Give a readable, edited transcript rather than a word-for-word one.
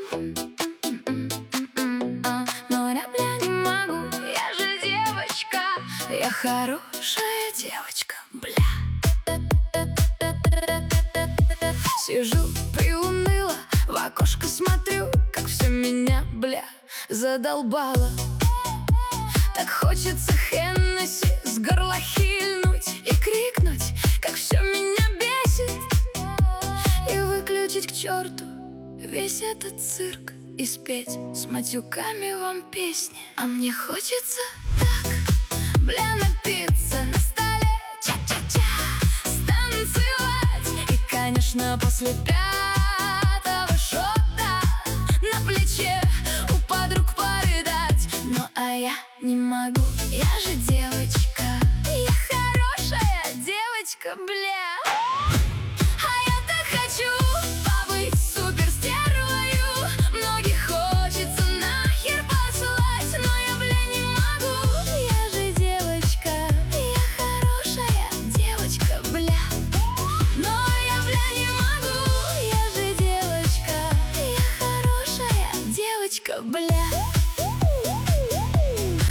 Но я, бля, не могу, я же девочка. Я хорошая девочка, бля. Сижу приуныла, в окошко смотрю, как все меня, бля, задолбало. Так хочется Хеннесси с горла хильнуть и крикнуть, как все меня бесит, и выключить к черту весь этот цирк и спеть с матюками вам песни. А мне хочется так, бля, напиться на столе, ча-ча-ча, станцевать. И, конечно, после пятого шота на плече у подруг порыдать. Ну, а я не могу, я же девочка. Я хорошая девочка, бля. А я так хочу побыть суперстервою. Многих хочется нахер послать, но я, бля, не могу. Я же девочка, я хорошая девочка, бля. Но я, бля, не могу. Я же девочка, я хорошая девочка, бля.